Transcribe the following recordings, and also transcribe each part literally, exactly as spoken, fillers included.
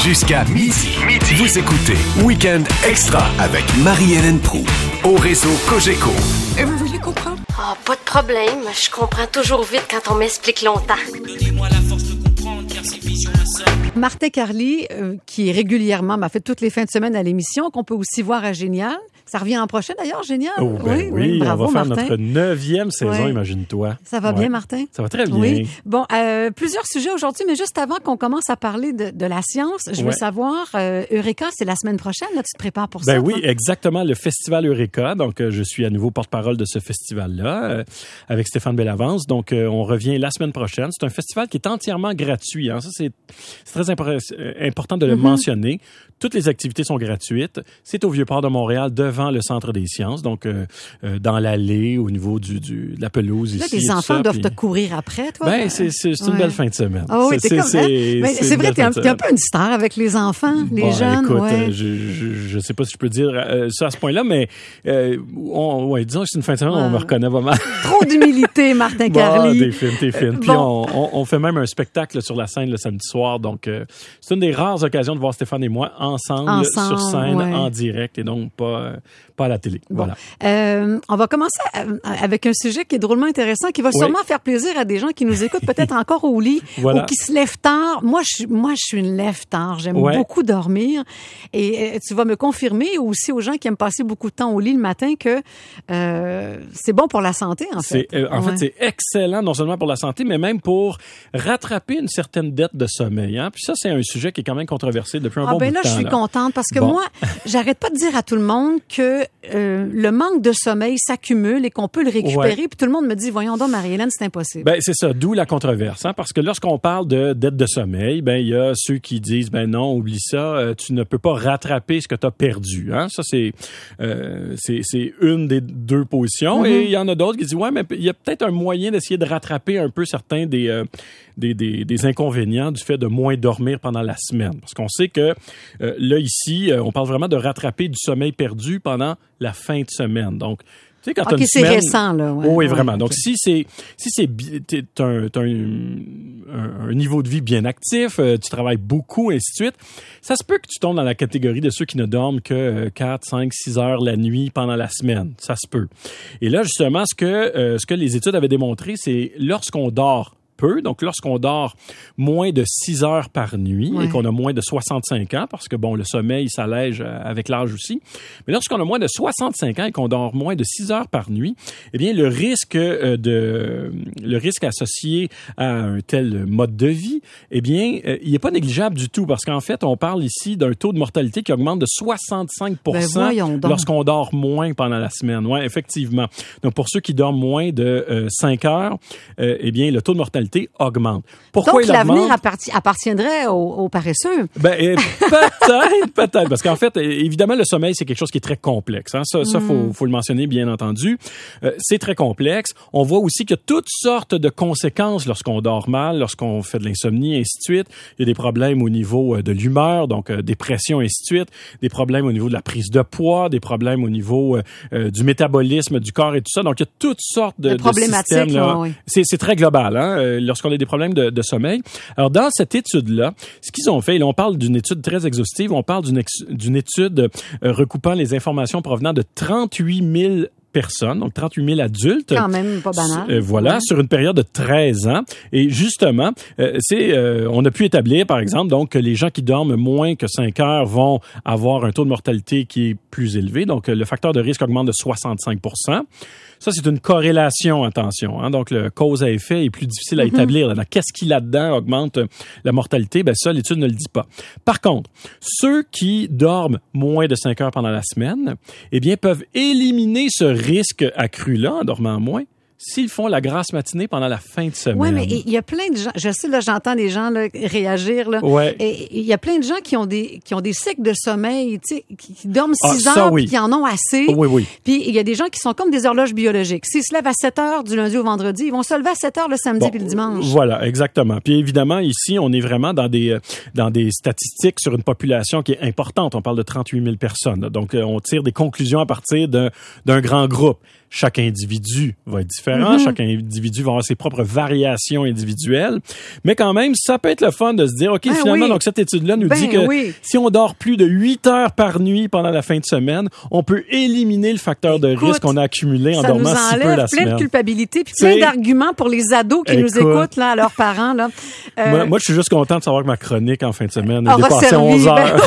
Jusqu'à midi. Midi. Vous écoutez Week-end Extra avec Marie-Hélène Proulx au réseau Cogeco. Et vous voulez comprendre? Ah, oh, pas de problème. Je comprends toujours vite quand on m'explique longtemps. Donnez-moi la force de comprendre, car ces visions m'assomment. Martin Carly, euh, qui régulièrement m'a fait toutes les fins de semaine à l'émission, qu'on peut aussi voir à Génial. Ça revient en prochain d'ailleurs, Génial. Oh, ben oui, oui, oui, bravo, on va faire Martin. Notre neuvième saison, ouais. Imagine-toi. Ça va ouais. bien, Martin? Ça va très bien. Oui. Bon, euh, plusieurs sujets aujourd'hui, mais juste avant qu'on commence à parler de, de la science, je veux ouais. savoir, euh, Eureka, c'est la semaine prochaine, là, tu te prépares pour ben ça? Ben oui, toi? exactement, le festival Eureka. Donc, euh, je suis à nouveau porte-parole de ce festival-là, euh, avec Stéphane Bellavance. Donc, euh, on revient la semaine prochaine. C'est un festival qui est entièrement gratuit. Hein. Ça, c'est, c'est très impor- important de le mm-hmm. mentionner. Toutes les activités sont gratuites. C'est au Vieux-Port de Montréal, devant le Centre des sciences, donc euh, euh, dans l'allée, au niveau du, du de la pelouse là, ici. Là, tes enfants ça, doivent puis... te courir après, toi? Ben, c'est, c'est, c'est ouais. une belle fin de semaine. Oh, oui, c'est, t'es comme, c'est, hein? c'est, Mais c'est, c'est vrai, t'es un, t'es un peu une star avec les enfants, les bon, jeunes. Écoute, ouais. euh, je, je, je sais pas si je peux dire euh, ça à ce point-là, mais euh, on, ouais, disons que c'est une fin de semaine, ouais. on me reconnaît vraiment. Trop d'humilité, Martin Carly. Bon, t'es fine, t'es fine. Puis bon. on, on, on fait même un spectacle sur la scène le samedi soir, donc euh, c'est une des rares occasions de voir Stéphane et moi ensemble, ensemble sur scène, ouais. en direct, et donc pas, euh, pas à la télé. Bon. Voilà. Euh, on va commencer avec un sujet qui est drôlement intéressant, qui va oui. sûrement faire plaisir à des gens qui nous écoutent peut-être encore au lit voilà. ou qui se lèvent tard. Moi, je suis, moi, je suis une lève tard. J'aime ouais. beaucoup dormir. Et euh, tu vas me confirmer aussi aux gens qui aiment passer beaucoup de temps au lit le matin que euh, c'est bon pour la santé, en fait. C'est, euh, en ouais. fait, c'est excellent, non seulement pour la santé, mais même pour rattraper une certaine dette de sommeil. Hein? Puis ça, c'est un sujet qui est quand même controversé depuis un ah, bon ben bout là, de temps. Je suis là. contente parce que bon. moi, j'arrête pas de dire à tout le monde que euh, le manque de sommeil s'accumule et qu'on peut le récupérer. Ouais. Puis tout le monde me dit, voyons donc, Marie-Hélène, c'est impossible. Ben c'est ça, d'où la controverse. Hein? Parce que lorsqu'on parle de dette de sommeil, ben il y a ceux qui disent, ben non, oublie ça, euh, tu ne peux pas rattraper ce que tu as perdu. Hein? Ça, c'est, euh, c'est c'est une des deux positions. Mm-hmm. Et il y en a d'autres qui disent, ouais, mais il y a peut-être un moyen d'essayer de rattraper un peu certains des, euh, des, des, des inconvénients du fait de moins dormir pendant la semaine. Parce qu'on sait que euh, là, ici, euh, on parle vraiment de rattraper du sommeil perdu pendant la fin de semaine. Donc, tu sais, quand okay, t'as une c'est semaine... récent, là. Ouais, oh, oui, ouais, vraiment. okay. Donc, si c'est, si c'est, t'as un, t'as un, un, un niveau de vie bien actif, euh, tu travailles beaucoup, ainsi de suite, ça se peut que tu tombes dans la catégorie de ceux qui ne dorment que quatre, cinq, six heures la nuit pendant la semaine. Ça se peut. Et là, justement, ce que, euh, ce que les études avaient démontré, c'est lorsqu'on dort peu. Donc, lorsqu'on dort moins de six heures par nuit ouais. et qu'on a moins de soixante-cinq ans, parce que, bon, le sommeil s'allège avec l'âge aussi, mais lorsqu'on a moins de soixante-cinq ans et qu'on dort moins de six heures par nuit, eh bien, le risque de, le risque associé à un tel mode de vie, eh bien, il n'est pas négligeable du tout, parce qu'en fait, on parle ici d'un taux de mortalité qui augmente de soixante-cinq pour cent ben lorsqu'on dort moins pendant la semaine. Oui, effectivement. Donc, pour ceux qui dorment moins de euh, cinq heures, euh, eh bien, le taux de mortalité augmente. Pourquoi donc, il l'avenir augmente? Apparti- appartiendrait aux, aux paresseux. Ben, euh, peut-être, peut-être. Parce qu'en fait, évidemment, le sommeil, c'est quelque chose qui est très complexe. Hein? Ça, mm. ça faut, faut le mentionner, bien entendu. Euh, c'est très complexe. On voit aussi qu'il y a toutes sortes de conséquences lorsqu'on dort mal, lorsqu'on fait de l'insomnie, et ainsi de suite. Il y a des problèmes au niveau de l'humeur, donc euh, dépression, et ainsi de suite. Des problèmes au niveau de la prise de poids, des problèmes au niveau euh, du métabolisme du corps et tout ça. Donc, il y a toutes sortes de, de, de systèmes. Là. Oui. C'est, c'est très global, hein? Lorsqu'on a des problèmes de, de sommeil. Alors, dans cette étude-là, ce qu'ils ont fait, là, on parle d'une étude très exhaustive, on parle d'une, ex, d'une étude euh, recoupant les informations provenant de trente-huit mille personnes, donc trente-huit mille adultes. Quand même pas banal. Euh, voilà, ouais. Sur une période de treize ans. Et justement, euh, c'est, euh, on a pu établir, par exemple, donc que les gens qui dorment moins que cinq heures vont avoir un taux de mortalité qui est plus élevé. Donc, le facteur de risque augmente de soixante-cinq pour cent. Ça, c'est une corrélation, attention. Hein? Donc, le cause à effet est plus difficile à mm-hmm. établir. Là. Qu'est-ce qui, là-dedans, augmente la mortalité? Ben ça, l'étude ne le dit pas. Par contre, ceux qui dorment moins de cinq heures pendant la semaine, eh bien, peuvent éliminer ce risque accru-là, en dormant moins, s'ils font la grasse matinée pendant la fin de semaine. Oui, mais il y a plein de gens, je sais, là, j'entends des gens là, réagir, là. Ouais. Et il y a plein de gens qui ont des, qui ont des cycles de sommeil, tu sais, qui, qui dorment six ah, heures, oui. puis qui en ont assez. Oui, oui. Puis il y a des gens qui sont comme des horloges biologiques. S'ils se lèvent à sept heures du lundi au vendredi, ils vont se lever à sept heures le samedi bon, puis le dimanche. Voilà, exactement. Puis évidemment, ici, on est vraiment dans des, dans des statistiques sur une population qui est importante. On parle de trente-huit mille personnes. Là. Donc, on tire des conclusions à partir d'un, d'un grand groupe. Chaque individu va être différent. Mm-hmm. Chaque individu va avoir ses propres variations individuelles. Mais quand même, ça peut être le fun de se dire, OK, ben finalement, oui. donc cette étude-là nous ben dit que oui. si on dort plus de huit heures par nuit pendant la fin de semaine, on peut éliminer le facteur de Écoute, risque qu'on a accumulé en dormant si peu la semaine. Ça nous enlève plein de culpabilité puis plein d'arguments pour les ados qui Écoute, nous écoutent, là, à leurs parents. Là. Euh, moi, moi, je suis juste content de savoir que ma chronique en fin de semaine a dépassé onze heures. Ben...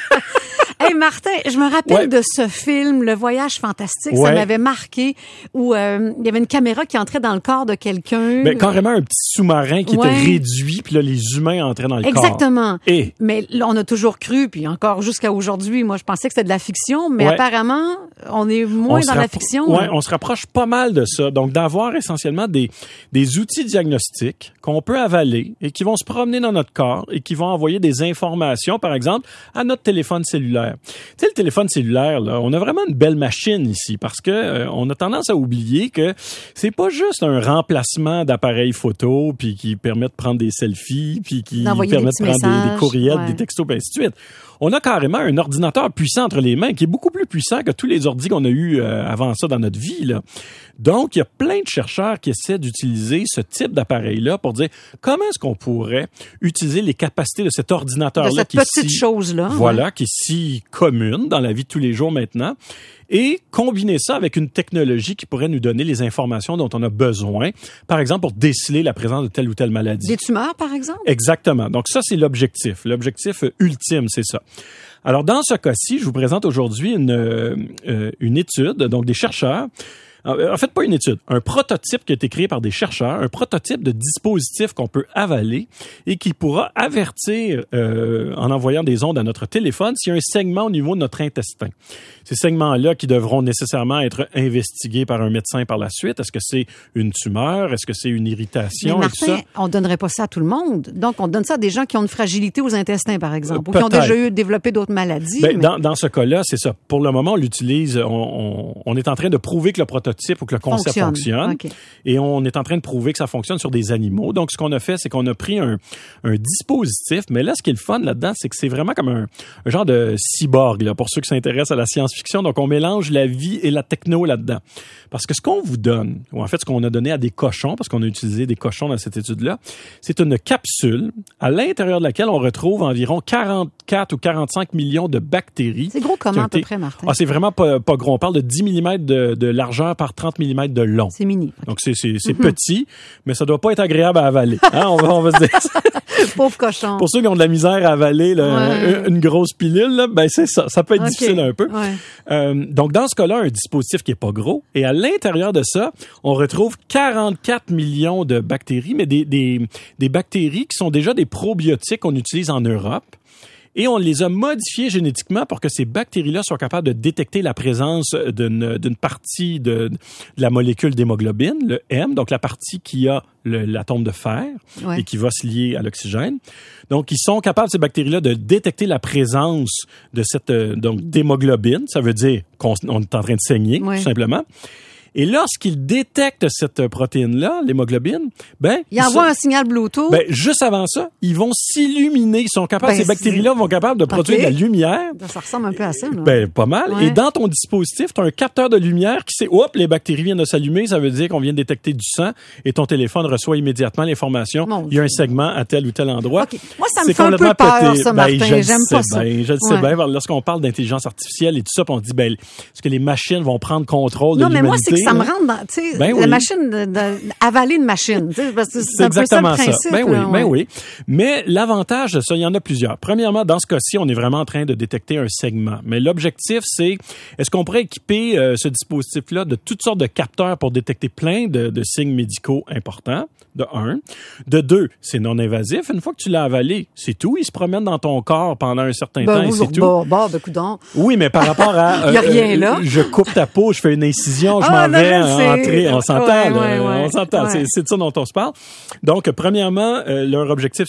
Hey Martin, je me rappelle ouais. de ce film, Le Voyage fantastique, ouais. ça m'avait marqué, où euh, il y avait une caméra qui entrait dans le corps de quelqu'un. Ben, carrément un petit sous-marin qui ouais. était réduit, puis là, les humains entraient dans le Exactement. corps. Exactement. Et? Mais là, on a toujours cru, puis encore jusqu'à aujourd'hui, moi, je pensais que c'était de la fiction, mais ouais. apparemment, on est moins on dans la rappro- fiction. Oui, hein. On se rapproche pas mal de ça. Donc, d'avoir essentiellement des, des outils diagnostiques qu'on peut avaler et qui vont se promener dans notre corps et qui vont envoyer des informations, par exemple, à notre téléphone cellulaire. Tu sais, le téléphone cellulaire, là, on a vraiment une belle machine ici parce que euh, on a tendance à oublier que c'est pas juste un remplacement d'appareil photo puis qui permet de prendre des selfies puis qui permet de prendre des, des courriels, ouais. des textos, et ainsi de suite. On a carrément un ordinateur puissant entre les mains qui est beaucoup plus puissant que tous les ordis qu'on a eu euh, avant ça dans notre vie, là. Donc, il y a plein de chercheurs qui essaient d'utiliser ce type d'appareil-là pour dire comment est-ce qu'on pourrait utiliser les capacités de cet ordinateur-là. De cette qui petite si, chose-là. Voilà, ouais. qui est si commune dans la vie de tous les jours maintenant. Et combiner ça avec une technologie qui pourrait nous donner les informations dont on a besoin, par exemple pour déceler la présence de telle ou telle maladie. Des tumeurs, par exemple? Exactement. Donc ça, c'est l'objectif. L'objectif ultime, c'est ça. Alors dans ce cas-ci, je vous présente aujourd'hui une, euh, une étude, donc des chercheurs. En fait, pas une étude, un prototype qui a été créé par des chercheurs, un prototype de dispositif qu'on peut avaler et qui pourra avertir, euh, en envoyant des ondes à notre téléphone, s'il y a un segment au niveau de notre intestin. Ces segments-là qui devront nécessairement être investigués par un médecin par la suite. Est-ce que c'est une tumeur? Est-ce que c'est une irritation? Mais Martin, et tout ça? On donnerait pas ça à tout le monde. Donc, on donne ça à des gens qui ont une fragilité aux intestins, par exemple, euh, ou qui ont déjà eu développé d'autres maladies. Ben, mais... dans, dans ce cas-là, c'est ça. Pour le moment, on l'utilise. On, on, on est en train de prouver que le prototype ou que le concept fonctionne. fonctionne okay. Et on est en train de prouver que ça fonctionne sur des animaux. Donc, ce qu'on a fait, c'est qu'on a pris un, un dispositif. Mais là, ce qui est le fun là-dedans, c'est que c'est vraiment comme un, un genre de cyborg, là, pour ceux qui s'intéressent à la science-fiction. Donc, on mélange la vie et la techno là-dedans. Parce que ce qu'on vous donne, ou en fait, ce qu'on a donné à des cochons, parce qu'on a utilisé des cochons dans cette étude-là, c'est une capsule à l'intérieur de laquelle on retrouve environ quarante-quatre ou quarante-cinq millions de bactéries. C'est gros comment à peu près, Martin? Ah, c'est vraiment pas, pas gros. On parle de dix millimètres de, de largeur par trente millimètres de long. C'est mini. Okay. Donc, c'est, c'est, c'est mm-hmm. petit, mais ça doit pas être agréable à avaler. Hein? On va, on va se dire ça. Pauvre cochon. Pour ceux qui ont de la misère à avaler là, ouais. une, une grosse pilule, là, ben c'est ça. Ça peut être okay. difficile un peu. Ouais. Euh, donc, dans ce cas-là, un dispositif qui est pas gros. Et à l'intérieur de ça, on retrouve quarante-quatre millions de bactéries, mais des, des, des bactéries qui sont déjà des probiotiques qu'on utilise en Europe. Et on les a modifiés génétiquement pour que ces bactéries-là soient capables de détecter la présence d'une, d'une partie de, de la molécule d'hémoglobine, le M, donc la partie qui a le, l'atome de fer ouais. et qui va se lier à l'oxygène. Donc, ils sont capables, ces bactéries-là, de détecter la présence de cette donc d'hémoglobine. Ça veut dire qu'on on est en train de saigner, ouais. tout simplement. Et lorsqu'ils détectent cette protéine-là, l'hémoglobine, ben... Ils envoient ça, un signal Bluetooth. Ben, juste avant ça, ils vont s'illuminer. Ils sont capables, ben, ces bactéries-là vont être capables de okay. produire de la lumière. Ça ressemble un peu à ça, là. Ben, pas mal. Ouais. Et dans ton dispositif, tu as un capteur de lumière qui sait, hop, les bactéries viennent de s'allumer. Ça veut dire qu'on vient de détecter du sang et ton téléphone reçoit immédiatement l'information. Mon Il y a un segment à tel ou tel endroit. Okay. Moi, ça me fait un peu peur, ça, Martin. Ben, J'aime pas ça. Ben, je le sais bien. Lorsqu'on parle d'intelligence artificielle et tout ça, on dit, ben, est-ce que les machines vont prendre contrôle non, de l'humanité? Non, mais moi, c'est que ça me rentre dans, tu sais, ben la oui. machine, de, de, avaler une machine. Parce que c'est, c'est un exactement peu ça, le principe, ça. Ben là, oui, ouais. ben oui. Mais l'avantage de ça, il y en a plusieurs. Premièrement, dans ce cas-ci, on est vraiment en train de détecter un segment. Mais l'objectif, c'est, est-ce qu'on pourrait équiper euh, ce dispositif-là de toutes sortes de capteurs pour détecter plein de, de signes médicaux importants, de un. De deux, c'est non invasif. Une fois que tu l'as avalé, c'est tout. Il se promène dans ton corps pendant un certain ben, temps et c'est tout. Bah, bah, ben, coudonc. Oui, mais par rapport à... Il n'y a euh, rien là. Je coupe ta peau, je fais une incision, je ah, m'en non, vais entrer. On s'entend, ouais, là, ouais, ouais, on s'entend. Ouais. C'est, c'est de ça dont on se parle. Donc, premièrement, euh, leur objectif, c'est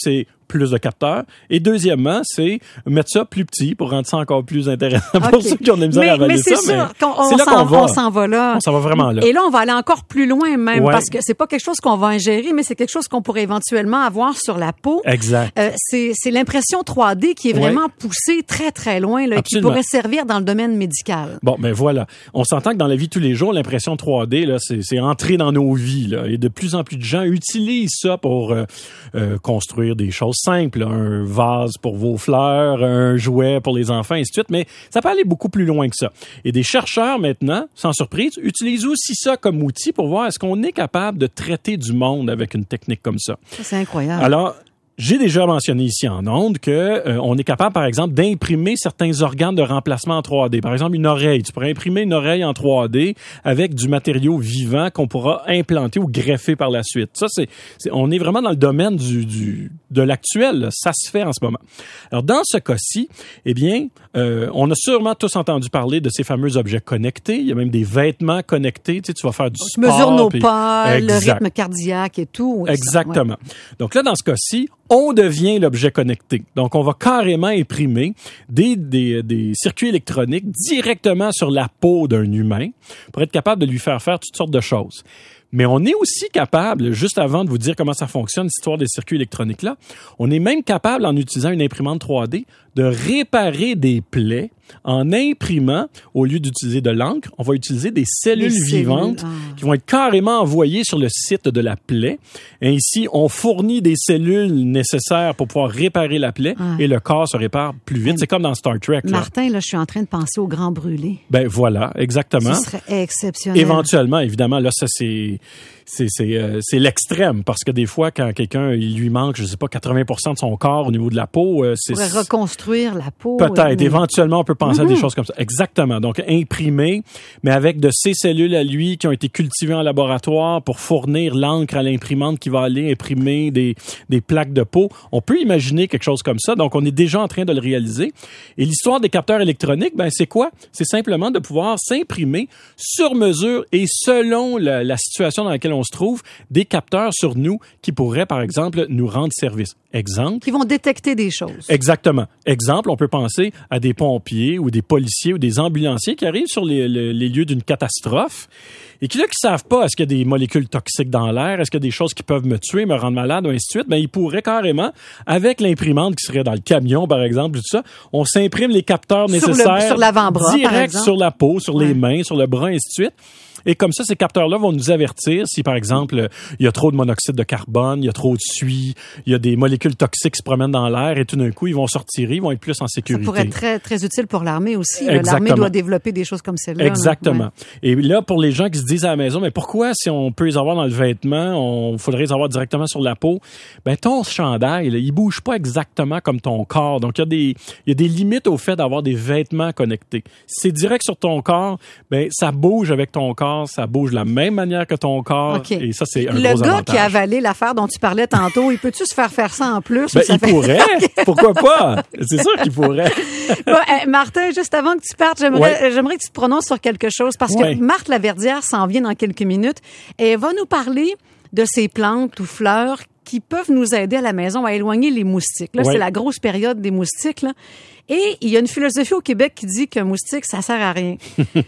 plus de capteurs. Et deuxièmement, c'est mettre ça plus petit pour rendre ça encore plus intéressant pour okay. ceux qui ont de la misère mais, à avaler mais c'est ça. ça. Mais on, c'est là qu'on va. On s'en va là. On s'en va vraiment là. Et là, on va aller encore plus loin même ouais. parce que c'est pas quelque chose qu'on va ingérer, mais c'est quelque chose qu'on pourrait éventuellement avoir sur la peau. Exact. Euh, c'est, c'est l'impression trois D qui est vraiment ouais. poussée très, très loin, là, qui pourrait servir dans le domaine médical. Bon, ben voilà. On s'entend que dans la vie de tous les jours, l'impression trois D, là, c'est, c'est entré dans nos vies, là. Et de plus en plus de gens utilisent ça pour euh, euh, construire des choses simples. Là. Un vase pour vos fleurs, un jouet pour les enfants, et ainsi de suite. Mais ça peut aller beaucoup plus loin que ça. Et des chercheurs, maintenant, sans surprise, utilisent aussi ça comme outil pour voir est-ce qu'on est capable de traiter du monde avec une technique comme ça. Ça, c'est incroyable. Alors, j'ai déjà mentionné ici en ondes que euh, on est capable, par exemple, d'imprimer certains organes de remplacement en trois D. Par exemple, une oreille. Tu pourrais imprimer une oreille en trois D avec du matériau vivant qu'on pourra implanter ou greffer par la suite. Ça, c'est, c'est on est vraiment dans le domaine du, du de l'actuel. Là. Ça se fait en ce moment. Alors, dans ce cas-ci, eh bien, euh, on a sûrement tous entendu parler de ces fameux objets connectés. Il y a même des vêtements connectés. Tu sais, tu vas faire du on sport. Mesure nos puis... pas, le rythme cardiaque et tout. Oui, Exactement. Ça, ouais. Donc là, dans ce cas-ci, on devient l'objet connecté. Donc, on va carrément imprimer des, des, des circuits électroniques directement sur la peau d'un humain pour être capable de lui faire faire toutes sortes de choses. Mais on est aussi capable, juste avant de vous dire comment ça fonctionne, l'histoire des circuits électroniques-là, on est même capable, en utilisant une imprimante trois D, de réparer des plaies en imprimant, au lieu d'utiliser de l'encre, on va utiliser des cellules des vivantes cellules. Ah. qui vont être carrément envoyées sur le site de la plaie. Ainsi, on fournit des cellules nécessaires pour pouvoir réparer la plaie ah. et le corps se répare plus vite. C'est comme dans Star Trek. Là. Martin, là, je suis en train de penser au Grand Brûlé. Ben voilà, exactement. Ce serait exceptionnel. Éventuellement, évidemment, là, ça c'est... C'est, c'est, euh, c'est l'extrême, parce que des fois, quand quelqu'un, il lui manque, je sais pas, quatre-vingts pour cent de son corps au niveau de la peau... Euh, c'est, on pourrait reconstruire la peau. Peut-être. Et... Éventuellement, on peut penser mm-hmm. à des choses comme ça. Exactement. Donc, imprimer, mais avec de ces cellules à lui qui ont été cultivées en laboratoire pour fournir l'encre à l'imprimante qui va aller imprimer des, des plaques de peau. On peut imaginer quelque chose comme ça. Donc, on est déjà en train de le réaliser. Et l'histoire des capteurs électroniques, ben c'est quoi? C'est simplement de pouvoir s'imprimer sur mesure et selon la, la situation dans laquelle on se trouve, des capteurs sur nous qui pourraient, par exemple, nous rendre service. Exemple. Qui vont détecter des choses. Exactement. Exemple, on peut penser à des pompiers ou des policiers ou des ambulanciers qui arrivent sur les, les, les lieux d'une catastrophe et qui, là, qui savent pas est-ce qu'il y a des molécules toxiques dans l'air, est-ce qu'il y a des choses qui peuvent me tuer, me rendre malade, ou ainsi de suite, ben, ils pourraient carrément, avec l'imprimante qui serait dans le camion, par exemple, tout ça, on s'imprime les capteurs sur nécessaires. Le, sur l'avant-bras, direct par exemple. Sur la peau, sur ouais. les mains, sur le bras, ainsi de suite. Et comme ça, ces capteurs-là vont nous avertir si, par exemple, il y a trop de monoxyde de carbone, il y a trop de suie, il y a des molécules toxiques qui se promènent dans l'air et tout d'un coup, ils vont sortir, ils vont être plus en sécurité. Ça pourrait être très, très utile pour l'armée aussi. L'armée doit développer des choses comme celle-là. Exactement. Ouais. Et là, pour les gens qui se disent à la maison, mais pourquoi, si on peut les avoir dans le vêtement, on faudrait les avoir directement sur la peau? Ben, ton chandail, là, il bouge pas exactement comme ton corps. Donc, il y a des, il y a des limites au fait d'avoir des vêtements connectés. Si c'est direct sur ton corps, ben, ça bouge avec ton corps, ça bouge de la même manière que ton corps. Okay. Et ça, c'est un le gros avantage. Le gars qui a avalé l'affaire dont tu parlais tantôt, il peut-tu se faire faire ça en plus? Ben, ça il fait... pourrait. Pourquoi pas? C'est sûr qu'il pourrait. Bon, euh, Martin, juste avant que tu partes, j'aimerais, ouais. j'aimerais que tu te prononces sur quelque chose parce ouais. que Marthe Laverdière s'en vient dans quelques minutes et elle va nous parler de ces plantes ou fleurs qui peuvent nous aider à la maison à éloigner les moustiques. Là, ouais. c'est la grosse période des moustiques, là. Et il y a une philosophie au Québec qui dit qu'un moustique, ça sert à rien.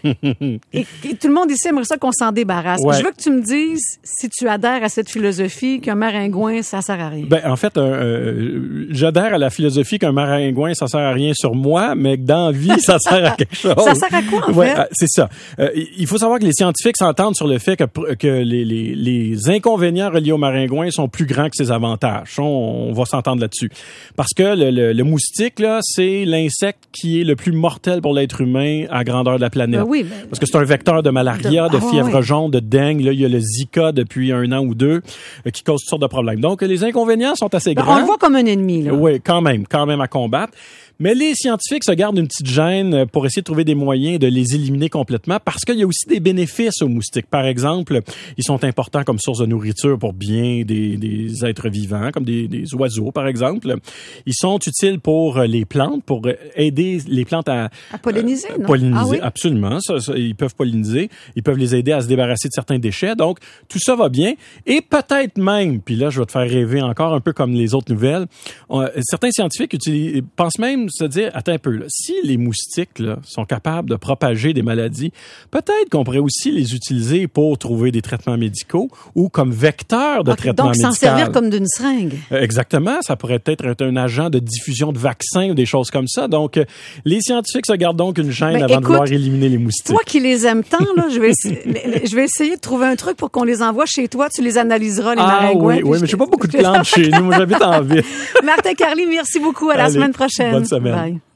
et, et tout le monde ici aimerait ça qu'on s'en débarrasse. Ouais. Je veux que tu me dises si tu adhères à cette philosophie qu'un maringouin, ça sert à rien. Ben, en fait, euh, j'adhère à la philosophie qu'un maringouin, ça sert à rien sur moi, mais que dans la vie, ça sert à quelque chose. Ça sert à quoi, en ouais, fait? C'est ça. Euh, il faut savoir que les scientifiques s'entendent sur le fait que, que les, les, les inconvénients reliés au maringouin sont plus grands que ses avantages. On, on va s'entendre là-dessus. Parce que le, le, le moustique, là, c'est l'insecte qui est le plus mortel pour l'être humain à grandeur de la planète. Ben oui, ben, parce que c'est un vecteur de malaria, de, de fièvre ah, ouais. jaune, de dengue. Là, il y a le Zika depuis un an ou deux euh, qui cause toutes sortes de problèmes. Donc, les inconvénients sont assez ben, grands. On le voit comme un ennemi, là. Oui, quand même, quand même à combattre. Mais les scientifiques se gardent une petite gêne pour essayer de trouver des moyens de les éliminer complètement parce qu'il y a aussi des bénéfices aux moustiques. Par exemple, ils sont importants comme source de nourriture pour bien des, des êtres vivants, comme des, des oiseaux, par exemple. Ils sont utiles pour les plantes, pour pour aider les plantes à... À polliniser, euh, non? Polliniser, ah, oui? absolument. Ça, ça, ils peuvent polliniser. Ils peuvent les aider à se débarrasser de certains déchets. Donc, tout ça va bien. Et peut-être même, puis là, je vais te faire rêver encore un peu comme les autres nouvelles, on, certains scientifiques utilisent, pensent même se dire, attends un peu, là, si les moustiques là, sont capables de propager des maladies, peut-être qu'on pourrait aussi les utiliser pour trouver des traitements médicaux ou comme vecteurs de okay, traitement médical. Donc, s'en servir comme d'une seringue. Euh, exactement. Ça pourrait peut-être être un agent de diffusion de vaccins ou des choses comme ça. Donc, euh, les scientifiques se gardent donc une chaîne ben, avant écoute, de vouloir éliminer les moustiques. Toi qui les aimes tant, là, je vais essayer, je vais essayer de trouver un truc pour qu'on les envoie chez toi. Tu les analyseras, les ah, maringouins. Oui, oui, mais j'ai pas beaucoup de plantes chez nous. Moi, j'habite en ville. Martin Carly, merci beaucoup. À la Allez, semaine prochaine. Bonne semaine. Bye.